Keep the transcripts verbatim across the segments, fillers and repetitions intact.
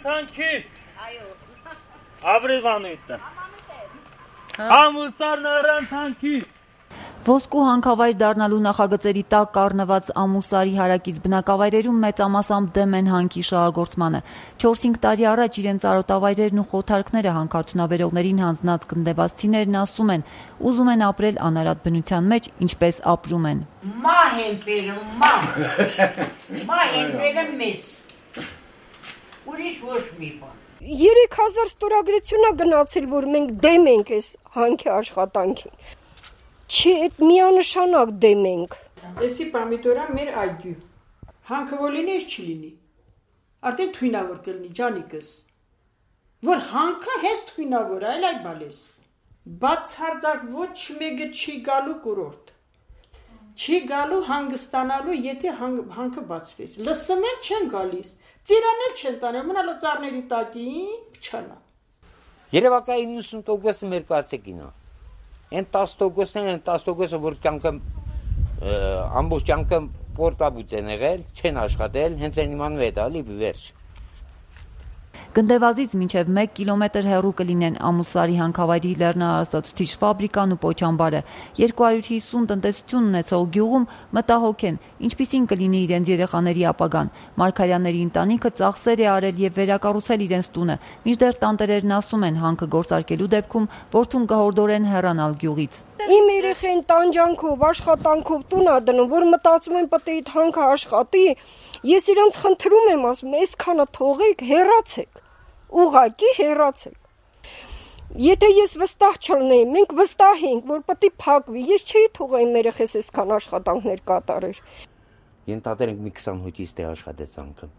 թանքի։ Այո։ Ապրիվանույթը։ Ամուսարն առան թանքի։ Ոսկու հանքավայր դառնալու նախագծերի տակ կառնված Ամուրսարի հարակից բնակավայրերում մեծամասամբ դեմ են հանքի շահագործմանը։ չորս-հինգ տարի առաջ իրենց արոտավայրերն ու խոթարքները հանքարդյունաբերողներին հանձնած գնդեվացիներն ասում են, ուզում են ապրել անարատ բնության մեջ, ինչպես ապրում են։ Մահ են բերում, մահ։ Մահ են բերում մեզ։ Ուրիշ ոչ մի բան։ Երեք հազար ստորագրություն է գնացել, որ մենք դեմ ենք այս հանքի աշխատանքին։ Չի, այդ միանշանակ դեմ ենք։ Էսի պամիդորա մեր այգի։ Հանքը որ լինի, չի լինի։ Արդեն թույնավոր կլինի, ջանիկս։ Որ հանքը հենց թույնավոր է, այլ այ բալես։ Բացարձակ ոչ մեկը չի գալու կուրորտ։ Չի գալու հանգստանալու, եթե հանքը բացվես։ Լսում են չեն գալիս։ Ծիրանել չեն տանել, մնալու ծառների տակին, փչանա։ Երևակայի նույնսուն տոկոսը մեր կարծեքին է։ Այն տասը տոկոսն են, տասը տոկոսը, որ կյանքը ամբողջ կյանքը պորտաբուծ են եղել, չեն աշխատել, հենց այն իմանու է տալի վերջ։ Գնդեվազից մինչև մեկ կիլոմետր հեռու կլինեն Ամուրսարի հանքավայրի լեռնահարստացուցիչ ֆաբրիկան ու պոչամբարը։ երկու հարյուր հիսուն տնտեսություն ունեցող գյուղում մտահոգ են, ինչպիսին կլինի իրենց երեխաների ապագան։ Մարգարյանների ընտանիքը ծախսեր է արել եւ վերակառուցել իրենց տունը, մինչդեռ տանտերերն ասում են հանքը գործարկելու դեպքում որդուն կհորդորեն հեռանալ գյուղից։ Իմ երեխեն տանջանքով, աշխատանքով տուն ա դնում, որ մտածում են պետք է այդ հանքը աշխատի։ Ես իրանց խնդրում եմ, ասում, այսքանը թողեք, հեռացեք, ուղղակի հեռացեք։ Եթե ես վստահ չլնեի, մենք վստահ ենք, որ պետք է փակվի, ես չէի թողել իմ երեխես այսքան աշխատանքներ կատարեր։ Ենթադրենք մի քսան հոգից դե աշխատեց հանքը,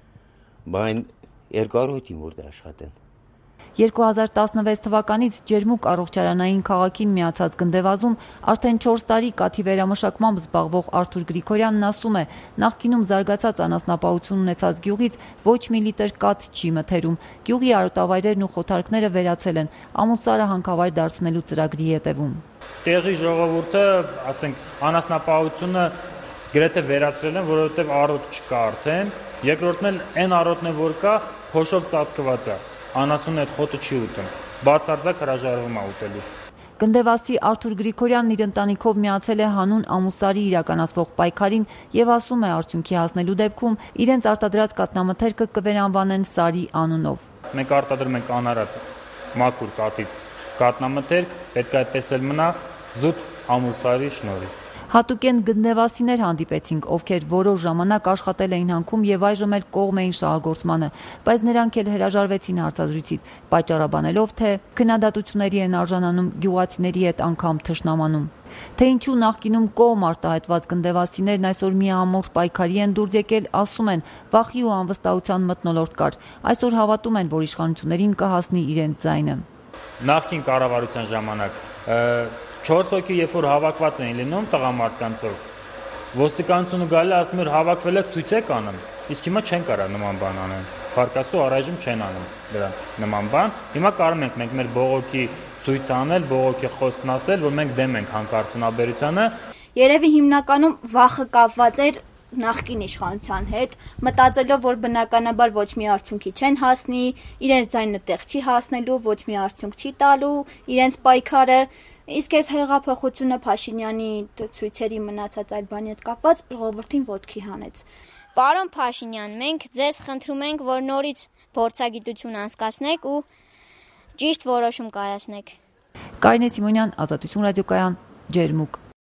բայց երկար հոգի որ դե աշխատեն։ երկու հազար տասնվեց թվականից Ջերմուկ առողջարանային քաղաքին միացած գնդեվազում արդեն չորս տարի կաթի վերամշակմամբ զբաղվող Արթուր Գրիգորյանն ասում է, նախկինում զարգացած անասնապահություն ունեցած գյուղից ոչ մի լիտր կաթ չի մթերում։ Գյուղի արոտավայրերն ու խոթարքները վերացել են Ամուրսարը հանքավայր դարձնելու ծրագրի հետևում։ Տեղի ժողովուրդը, ասենք, անասնապահությունը գրեթե վերացրել են, որովհետև արոտ չկա արդեն։ Երկրորդն էլ այն արոտն է, որ կա, փոշով ծածկված է։ Անասունն այդ խոտը չի ուտում, բացարձակ հրաժարվում է ուտելուց։ Գնդեվասի Արթուր Գրիգորյանն իր ընտանիքով միացել է հանուն Ամուրսարի իրականացվող պայքարին եւ ասում է արդյունքի հասնելու դեպքում իրենց արտադրած կաթնամթերքը կվերանվանեն Սարի անունով։ Մենք արտադրում ենք անարատ մաքուր կաթից կաթնամթերք, պետք է այդպես էլ մնա զուտ Ամուրսարի շնորհիվ։ Հատուկեն գնդեվասիներ հանդիպեցինք, ովքեր որոշ ժամանակ աշխատել էին հանքում եւ այժմ էլ կողմ էին շահագործմանը, բայց նրանք էլ հրաժարվեցին հարցազրույցից, պատճառաբանելով, թե քննադատությունների են արժանանում գյուղացիների հետ անգամ թշնամանում։ Թե ինչու նախկինում կողմ արտահայտված գնդեվասիներն այսօր մի ամուր պայքարի են դուրս եկել, ասում են, վախի ու անվստահության մթնոլորտ կար։ Այսօր հավատում են, որ իշխանություններին կհասնի իրենց ձայնը։ Նախկին կառավարության ժամանակ չորս հոգի երբ որ հավաքված էին լինում տղամարդկանցով, ոստիկանությունը գալի ասում էր հավաքվել եք ցույց եք անում, իսկ հիմա չեն կարող նման բան անեն։ Փարկաստու առայժմ չեն անում դրան նման բան։ Հիմա կարող ենք մենք մեր բողոքի ցույց անել, բողոքի խոսքն ասել, որ մենք դեմ ենք հանքարդյունաբերությանը։ Երևի հիմնականում վախը կապված էր նախկին իշխանության հետ, մտածելով, որ բնականաբար ոչ մի արդյունքի չեն հասնի, իրենց ձայնը տեղ չի հասնելու, ոչ մի արդյունք չի տալու, իրենց պայքարը։ Իսկ այս հեղափոխությունը Փաշինյանի ցույցերի մնացած այլ բանի հետ կապված ժողովրդին ոտքի հանեց։ Պարոն Փաշինյան, մենք ձեզ խնդրում ենք, որ նորից փորձագիտություն անցկացնեք ու ճիշտ որոշում կայացնեք։ Կարինե Սիմոնյան, Ազատություն ռադիոկայան, Ջերմուկ։